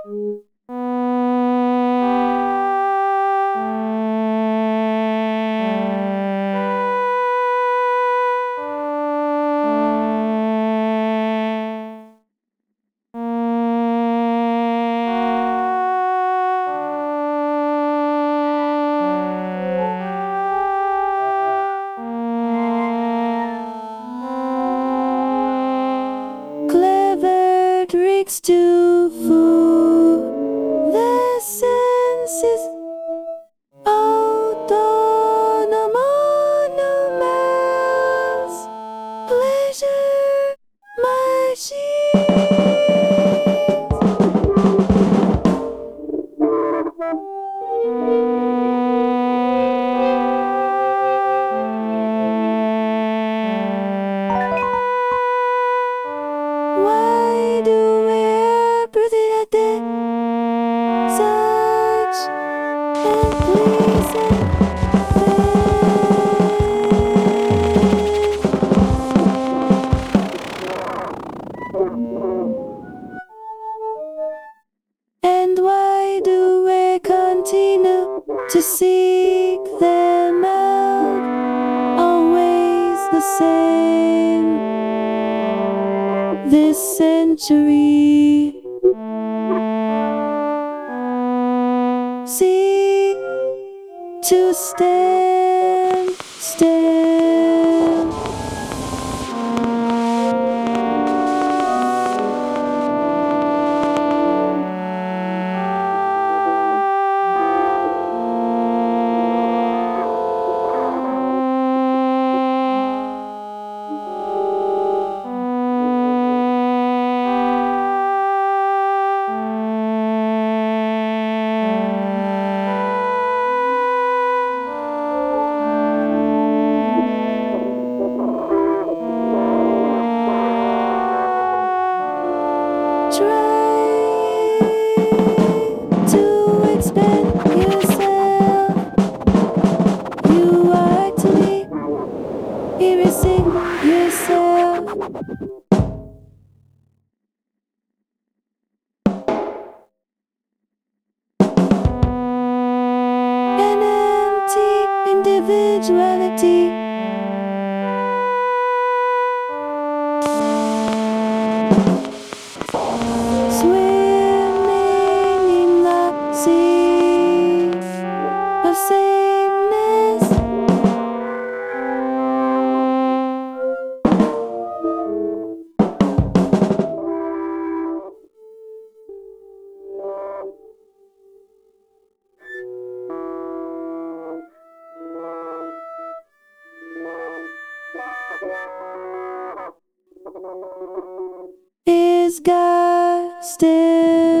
Clever tricks to fool the senses. Autonomous pleasure machine. Why do we appreciate such and pleasing and why do we continue to seek them out? Always the same this century. Seek to stand still. Try to expand yourself. You are actually erasing yourself. An empty individuality. Swimming in the sea of sameness. Is God still?